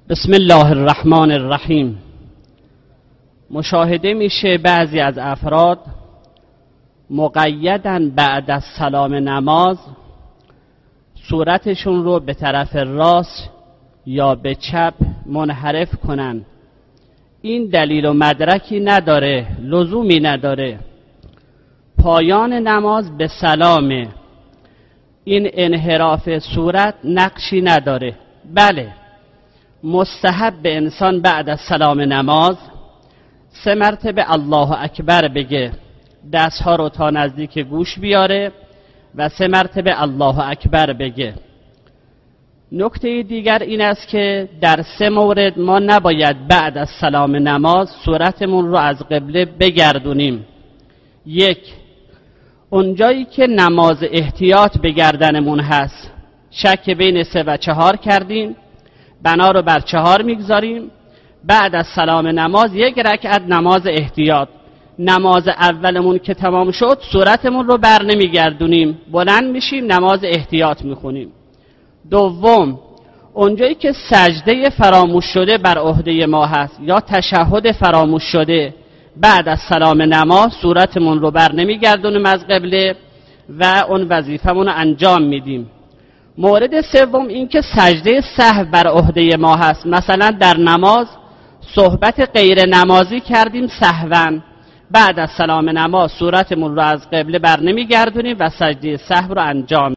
بسم الله الرحمن الرحیم. مشاهده میشه بعضی از افراد مقیداً بعد از سلام نماز صورتشون رو به طرف راست یا به چپ منحرف کنن. این دلیل و مدرکی نداره، لزومی نداره. پایان نماز به سلامه. این انحراف صورت نقشی نداره. بله، مستحب به انسان بعد از سلام نماز 3 مرتبه الله اکبر بگه، دستها رو تا نزدیک گوش بیاره و 3 مرتبه الله اکبر بگه. نکته دیگر این است که در 3 مورد ما نباید بعد از سلام نماز صورتمون رو از قبله بگردونیم. 1، اونجایی که نماز احتیاط به گردنمون هست، شک بین 3 و 4 کردیم، بنا رو بر 4 میگذاریم. بعد از سلام نماز 1 رکعت نماز احتیاط، نماز اولمون که تمام شد صورتمون رو بر نمیگردونیم، بلند میشیم نماز احتیاط میخونیم. 2، اونجایی که سجده فراموش شده بر عهده ما هست یا تشهد فراموش شده، بعد از سلام نماز صورتمون رو بر نمیگردونیم از قبله و اون وظیفمون رو انجام میدیم. مورد 3 این که سجده سهو بر عهده ما هست، مثلا در نماز صحبت غیر نمازی کردیم سهوا، بعد از سلام نماز صورتمون رو از قبله بر نمیگردونیم و سجده سهو رو انجام